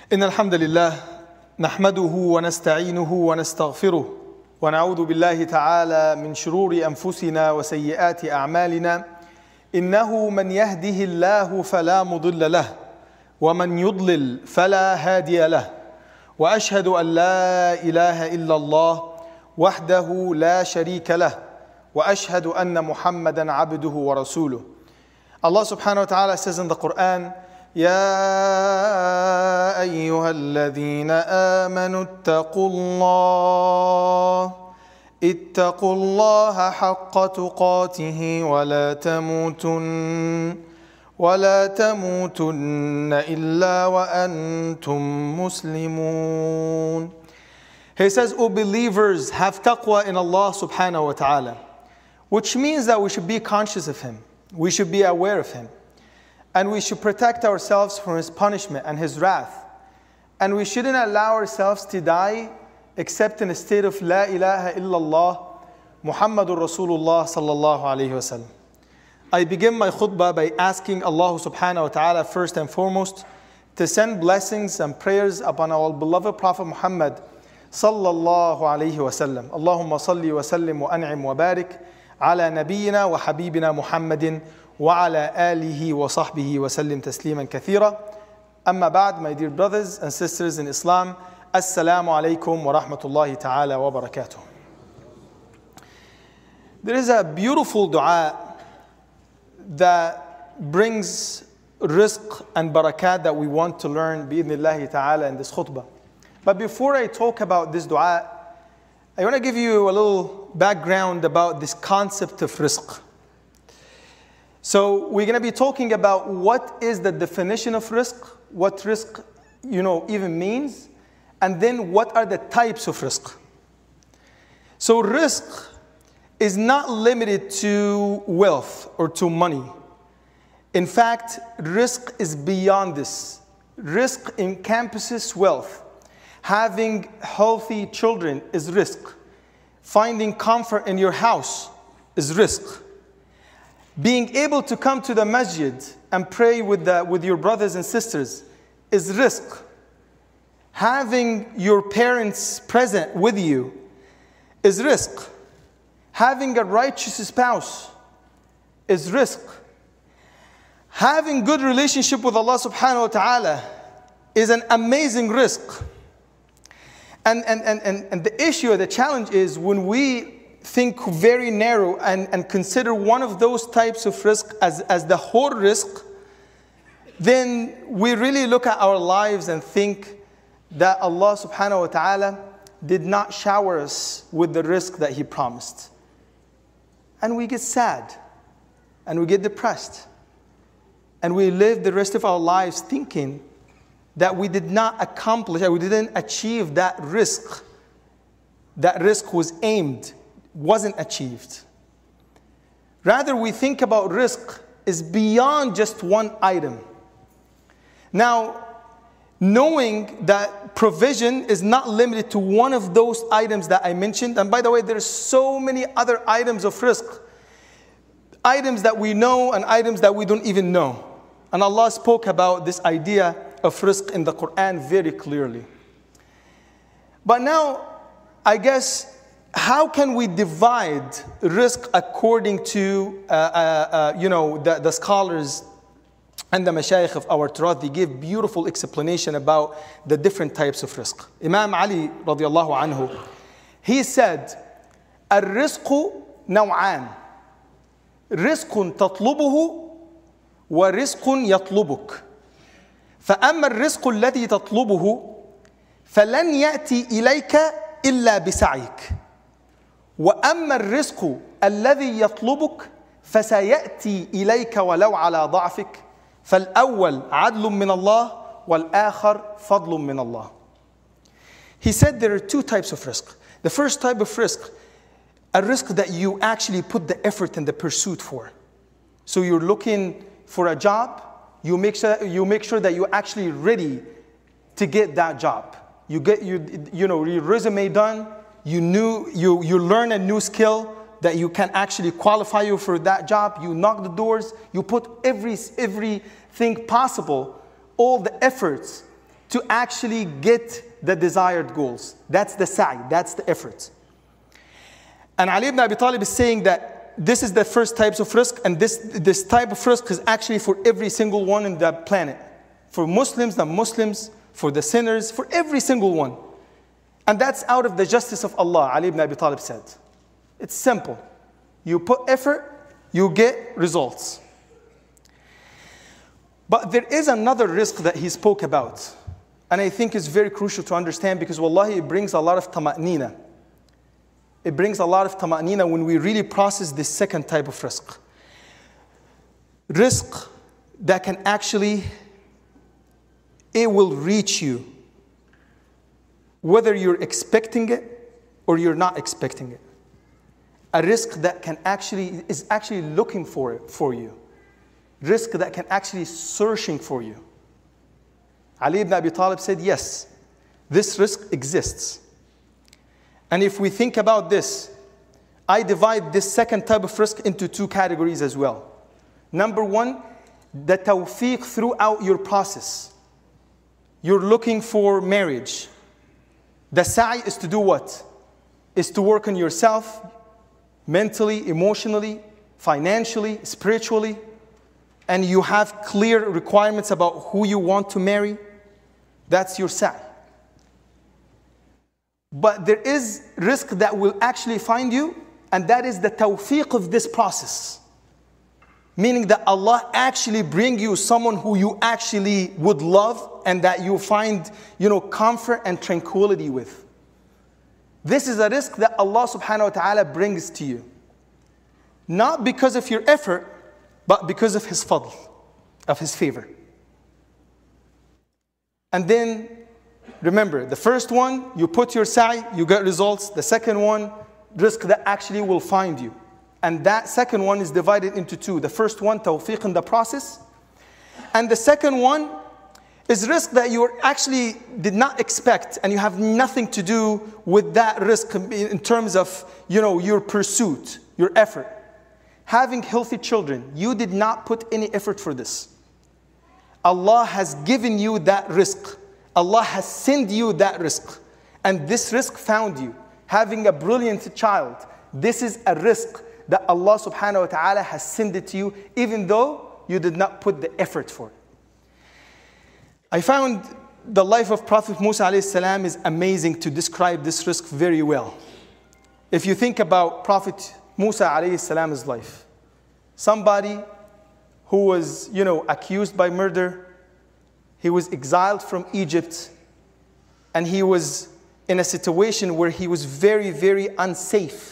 إن الحمد لله نحمده ونستعينه ونستغفره ونعوذ بالله تعالى من شرور أنفسنا وسيئات أعمالنا إنه من يهده الله فلا مضل له ومن يضلل فلا هادي له وأشهد أن لا إله إلا الله وحده لا شريك له وأشهد أن محمدا عبده ورسوله. Allah subhanahu wa ta'ala says in the Quran, يا أيها الذين آمنوا اتقوا الله حق تقاته ولا تموتن إلا وأنتم مسلمون. He says, O believers, have taqwa in Allah subhanahu wa ta'ala, which means that we should be conscious of Him. We should be aware of Him. And we should protect ourselves from His punishment and His wrath. And we shouldn't allow ourselves to die except in a state of La ilaha illallah Muhammadur Rasulullah sallallahu alayhi wa sallam. I begin my khutbah by asking Allah subhanahu wa ta'ala first and foremost to send blessings and prayers upon our beloved Prophet Muhammad sallallahu alayhi wa sallam. Allahumma salli wa sallim wa an'im wa barik ala nabiyyina wa habibina Muhammadin وعلى آله وصحبه وسلم تسليما كثيرا. أما بعد, my dear brothers and sisters in Islam, Assalamu alaikum wa rahmatullahi ta'ala wa barakatuh. There is a beautiful dua that brings rizq and barakat that we want to learn bi'idhnillahi ta'ala in this khutbah. But before I talk about this dua, I want to give you a little background about this concept of rizq. So we're going to be talking about what is the definition of rizq, what rizq, even means, and then what are the types of rizq. So rizq is not limited to wealth or to money. In fact, rizq is beyond this. Rizq encompasses wealth. Having healthy children is rizq. Finding comfort in your house is rizq. Being able to come to the masjid and pray with your brothers and sisters is rizq. Having your parents present with you is rizq. Having a righteous spouse is rizq. Having good relationship with Allah subhanahu wa ta'ala is an amazing rizq. And the issue or the challenge is when we think very narrow and consider one of those types of rizq as the whole rizq, then we really look at our lives and think that Allah subhanahu wa ta'ala did not shower us with the rizq that He promised. And we get sad, and we get depressed, and we live the rest of our lives thinking that we did not accomplish, that we didn't achieve that rizq. That rizq wasn't achieved. Rather, we think about rizq is beyond just one item. Now, knowing that provision is not limited to one of those items that I mentioned, and by the way, there's so many other items of rizq, items that we know and items that we don't even know. And Allah spoke about this idea of rizq in the Quran very clearly. But now, I guess, how can we divide rizq according to the scholars and the mashayikh of our Turath? They give beautiful explanation about the different types of rizq. Imam Ali radiallahu anhu, he said, الرزق نوعان رزق تطلبه ورزق يطلبك فأما الرزق الذي تطلبه فلن يأتي إليك إلا بسعيك وأما الرزق الذي يطلبك فسيأتي إليك ولو على ضعفك فالأول عدل من الله والآخر فضل من الله. He said there are two types of rizq. The first type of rizq, a rizq that you actually put the effort and the pursuit for. So you're looking for a job, you make sure that you're actually ready to get that job. You get your resume done. You learn a new skill that you can actually qualify you for that job. You knock the doors. You put everything possible, all the efforts to actually get the desired goals. That's the sa'i, that's the effort. And Ali ibn Abi Talib is saying that this is the first types of risk, and this type of risk is actually for every single one in the planet. For Muslims, non-Muslims, for the sinners, for every single one. And that's out of the justice of Allah, Ali ibn Abi Talib said. It's simple. You put effort, you get results. But there is another risk that he spoke about. And I think it's very crucial to understand, because wallahi, it brings a lot of tama'nina. It brings a lot of tama'nina when we really process this second type of risk. Risk that can actually, it will reach you, whether you're expecting it or you're not expecting it. A risk that is actually looking for it for you. Risk that can actually searching for you. Ali ibn Abi Talib said, yes, this risk exists. And if we think about this, I divide this second type of risk into two categories as well. Number one, the tawfiq throughout your process. You're looking for marriage. The sa'i is to do what? Is to work on yourself, mentally, emotionally, financially, spiritually, and you have clear requirements about who you want to marry. That's your sa'i. But there is risk that will actually find you, and that is the tawfiq of this process. Meaning that Allah actually bring you someone who you actually would love and that you find, comfort and tranquility with. This is a risk that Allah subhanahu wa ta'ala brings to you. Not because of your effort, but because of His fadl, of His favor. And then, remember, the first one, you put your sa'i, you get results. The second one, risk that actually will find you. And that second one is divided into two. The first one, tawfiq in the process. And the second one is risk that you actually did not expect, and you have nothing to do with that risk in terms of, your pursuit, your effort. Having healthy children, you did not put any effort for this. Allah has given you that risk. Allah has sent you that risk. And this risk found you. Having a brilliant child, this is a risk that Allah subhanahu wa ta'ala has sent it to you, even though you did not put the effort for it. I found the life of Prophet Musa alayhi salam is amazing to describe this risk very well. If you think about Prophet Musa alayhi salam's life, somebody who was, accused by murder, he was exiled from Egypt, and he was in a situation where he was very, very unsafe,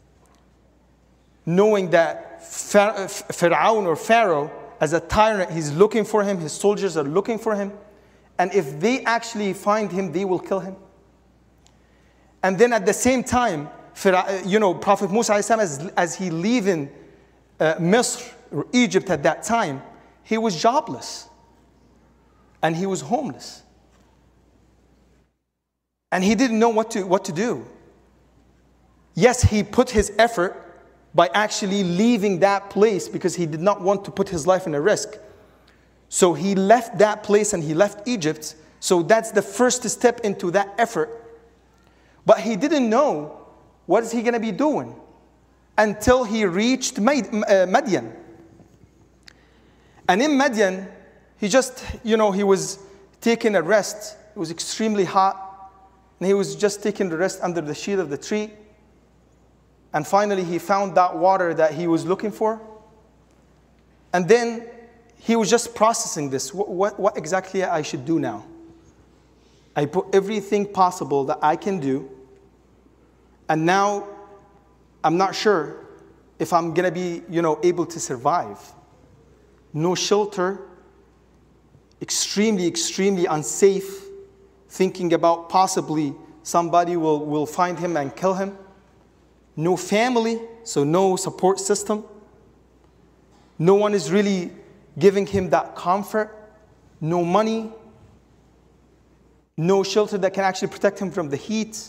knowing that Fir'aun or Pharaoh, as a tyrant, he's looking for him, his soldiers are looking for him, and if they actually find him, they will kill him. And then at the same time, Prophet Musa as he leaving Misr or Egypt at that time, he was jobless and he was homeless. And he didn't know what to do. Yes, he put his effort by actually leaving that place because he did not want to put his life in a risk. So he left that place and he left Egypt. So that's the first step into that effort. But he didn't know what is he going to be doing until he reached Madian. And in Madian, he just, he was taking a rest. It was extremely hot. And he was just taking the rest under the shade of the tree. And finally, he found that water that he was looking for. And then he was just processing this. What exactly I should do now? I put everything possible that I can do. And now, I'm not sure if I'm going to be, able to survive. No shelter. Extremely, extremely unsafe. Thinking about possibly somebody will find him and kill him. No family, so no support system. No one is really giving him that comfort. No money. No shelter that can actually protect him from the heat.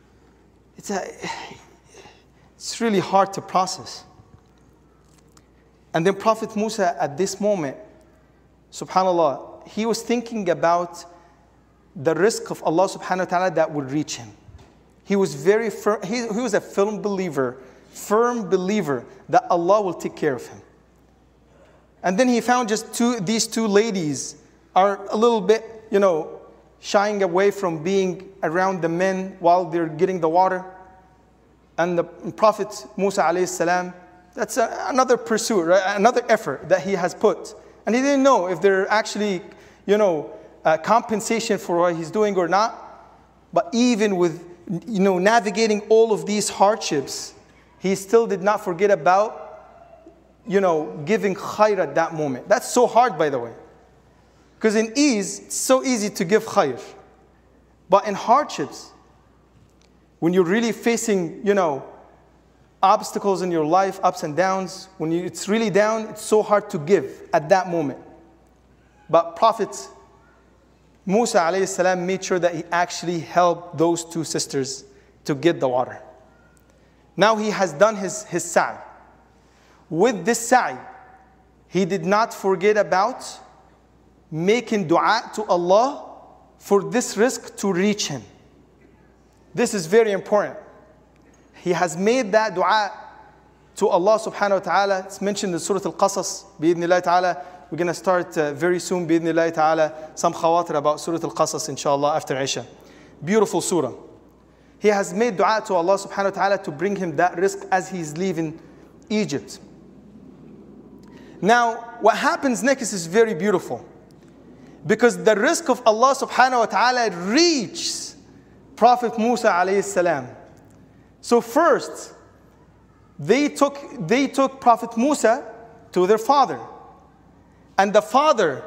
It's really hard to process. And then Prophet Musa at this moment, subhanAllah, he was thinking about the rizq of Allah subhanahu wa ta'ala that would reach him. He was very firm, he was a firm believer that Allah will take care of him. And then he found just these two ladies are a little bit, shying away from being around the men while they're getting the water. And the Prophet Musa alayhi salam, that's another pursuit, right? Another effort that he has put. And he didn't know if they're actually, compensation for what he's doing or not. But even with, navigating all of these hardships, he still did not forget about, giving khair at that moment. That's so hard, by the way. Because in ease, it's so easy to give khair. But in hardships, when you're really facing, obstacles in your life, ups and downs, when it's really down, it's so hard to give at that moment. But Prophet Musa alayhi salam made sure that he actually helped those two sisters to get the water. Now he has done his sa'i. With this sa'i, he did not forget about making dua to Allah for this rizq to reach him. This is very important. He has made that dua to Allah subhanahu wa ta'ala. It's mentioned in Surah Al-Qasas, bi'idhnillahi ta'ala. We're going to start very soon, bi'idhnillahi ta'ala, some khawatir about Surah Al-Qasas, inshallah, after Isha. Beautiful surah. He has made dua to Allah subhanahu wa ta'ala to bring him that rizq as he's leaving Egypt. Now, what happens next is very beautiful. Because the rizq of Allah subhanahu wa ta'ala reaches Prophet Musa alayhi salam. So first, they took Prophet Musa to their father. And the father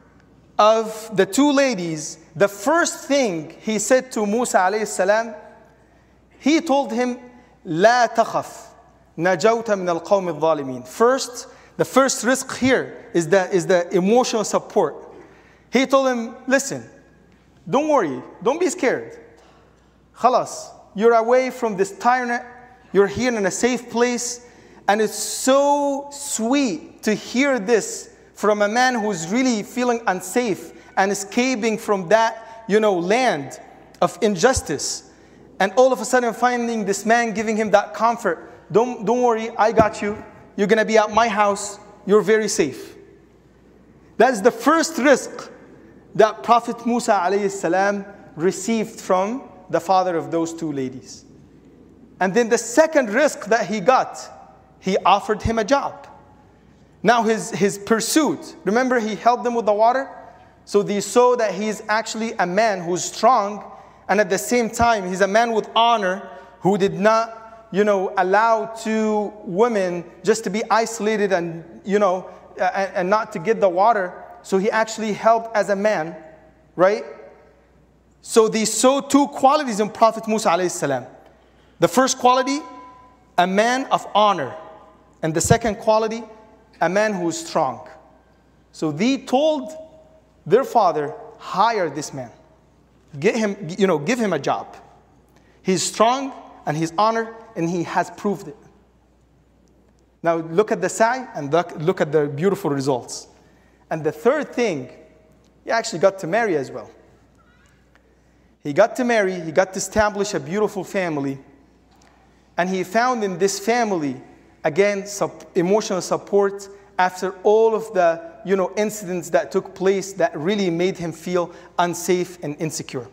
of the two ladies, the first thing he said to Musa alayhi salam, he told him, لا تخف نجوت من القوم الظالمين. First, the first rizq here is the emotional support. He told him, listen, don't worry, don't be scared. Khalas, you're away from this tyrant, you're here in a safe place, and it's so sweet to hear this from a man who's really feeling unsafe and escaping from that, land of injustice. And all of a sudden finding this man giving him that comfort. Don't worry, I got you. You're going to be at my house. You're very safe. That's the first rizq that Prophet Musa alayhi salam received from the father of those two ladies. And then the second rizq that he got, he offered him a job. Now his pursuit, remember he helped them with the water? So they saw that he's actually a man who's strong, and at the same time, he's a man with honor who did not, allow two women just to be isolated and, and not to get the water. So he actually helped as a man, right? So they saw two qualities in Prophet Musa alayhi salam. The first quality, a man of honor. And the second quality, a man who is strong. So they told their father, hire this man. Get him, give him a job. He's strong and he's honored and he has proved it. Now look at the sa'i and look at the beautiful results. And the third thing, he actually got to marry as well. He got to marry, he got to establish a beautiful family. And he found in this family, again, emotional support after all of the incidents that took place that really made him feel unsafe and insecure.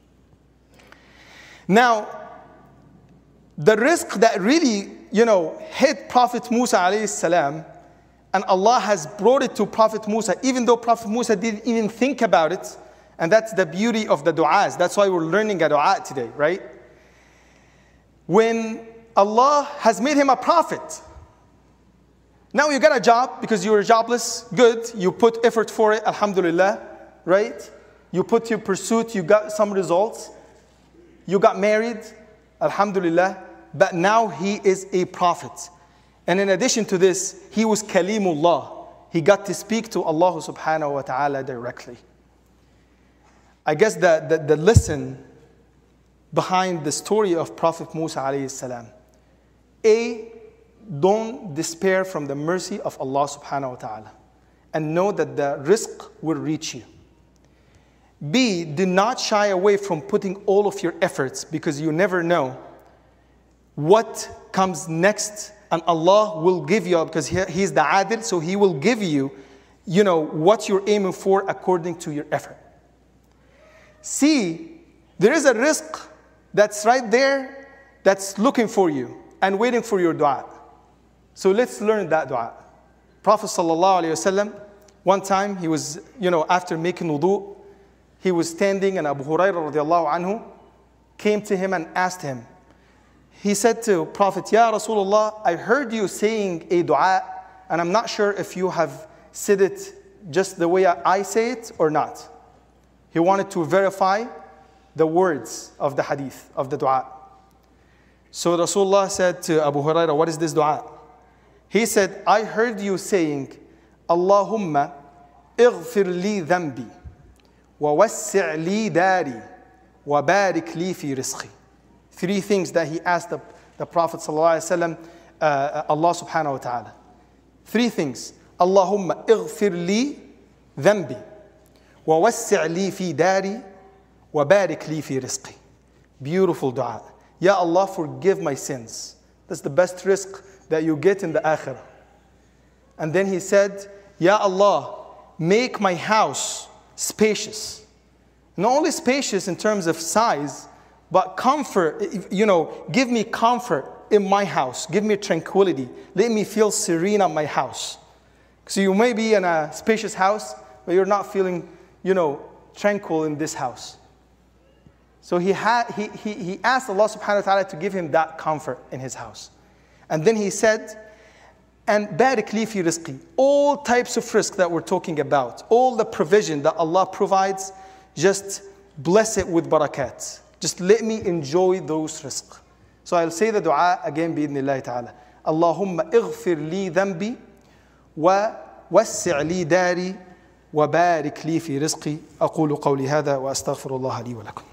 Now, the rizq that really, hit Prophet Musa alayhi salam, and Allah has brought it to Prophet Musa, even though Prophet Musa didn't even think about it. And that's the beauty of the du'as. That's why we're learning a du'a today, right? When Allah has made him a prophet, now you got a job because you were jobless, good. You put effort for it, alhamdulillah, right? You put your pursuit, you got some results. You got married, alhamdulillah. But now he is a prophet. And in addition to this, he was Kalimullah. He got to speak to Allah subhanahu wa ta'ala directly. I guess the lesson behind the story of Prophet Musa alayhi salam. Don't despair from the mercy of Allah subhanahu wa ta'ala. And know that the rizq will reach you. B, do not shy away from putting all of your efforts, because you never know what comes next, and Allah will give you, because He's the Adil, so He will give you, what you're aiming for according to your effort. C, there is a rizq that's right there, that's looking for you and waiting for your dua. So let's learn that dua. Prophet ﷺ, one time he was, after making wudu, he was standing, and Abu Hurairah radiallahu anhu came to him and asked him. He said to Prophet, Ya Rasulullah, I heard you saying a dua, and I'm not sure if you have said it just the way I say it or not. He wanted to verify the words of the hadith, of the dua. So Rasulullah said to Abu Hurairah, what is this dua? He said, I heard you saying, Allahumma ighfir li dhanbi, wa wassi' li dari, wa barik li fi rizqi. Three things that he asked the Prophet ﷺ, Allah subhanahu wa ta'ala. Three things. Allahumma ighfir li dhanbi, wa wassi' li fi dari, wa barik li fi rizqi. Beautiful dua. Ya Allah, forgive my sins. That's the best rizq that you get in the akhirah. And then he said, Ya Allah, make my house spacious. Not only spacious in terms of size, but comfort, give me comfort in my house. Give me tranquility. Let me feel serene at my house. So you may be in a spacious house, but you're not feeling, tranquil in this house. So he asked Allah subhanahu wa ta'ala to give him that comfort in his house. And then he said, and barik li fi rizqi. All types of rizq that we're talking about, all the provision that Allah provides, just bless it with barakat. Just let me enjoy those rizq. So I'll say the dua again, bi'idhnillahi ta'ala. Allahumma ighfir li dhanbi, wa wassi' li dari, wa barik li fi rizqi. Aqulu qawli hadha wa astaghfirullah li wa lakum.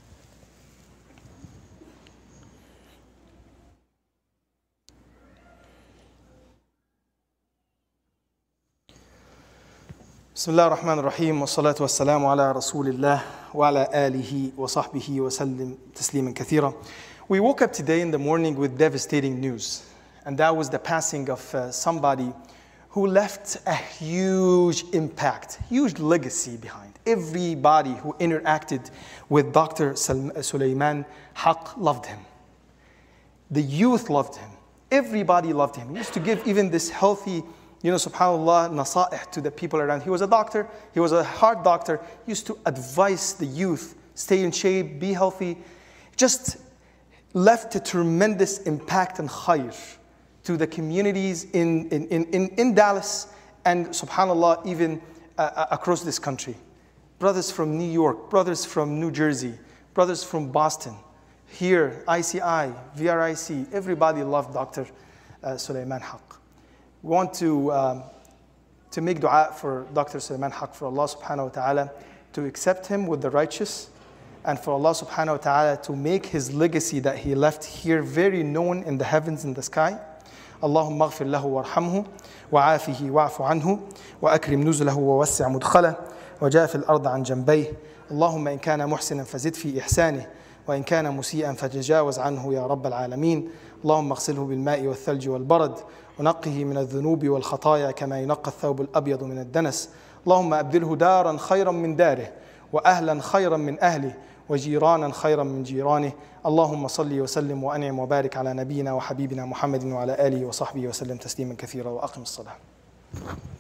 Bismillah ar-Rahman ar-Rahim, wa salatu wa salamu ala Rasulillah wa ala alihi wa sahbihi wa sallim tasliman kathira. We woke up today in the morning with devastating news, and that was the passing of somebody who left a huge impact, huge legacy behind. Everybody who interacted with Dr. Sulaiman Haq loved him. The youth loved him. Everybody loved him. He used to give even this healthy, subhanAllah, nasa'ih to the people around. He was a doctor. He was a heart doctor. He used to advise the youth, stay in shape, be healthy. Just left a tremendous impact and khair to the communities in Dallas and, subhanAllah, even across this country. Brothers from New York, brothers from New Jersey, brothers from Boston, here, ICI, VRIC, everybody loved Dr. Sulaiman Haq. We want to make dua for Dr. Sulaiman Haq, for Allah subhanahu wa ta'ala to accept him with the righteous, and for Allah subhanahu wa ta'ala to make his legacy that he left here very known in the heavens and the sky. اللهم اغفر له وارحمه وعافه واعف عنه وأكرم نزله ووسع مدخله وجاف الأرض عن جنبيه اللهم إن كان محسنا فزد في إحسانه وإن كان مسيئا فتجاوز عنه يا رب العالمين اللهم اغسله بالماء والثلج والبرد ونقه من الذنوب والخطايا كما ينقى الثوب الأبيض من الدنس اللهم أبدله دارا خيرا من داره وأهلا خيرا من أهله وجيرانا خيرا من جيرانه اللهم صل وسلم وأنعم وبارك على نبينا وحبيبنا محمد وعلى آله وصحبه وسلم تسليما كثيرا وأقم الصلاة.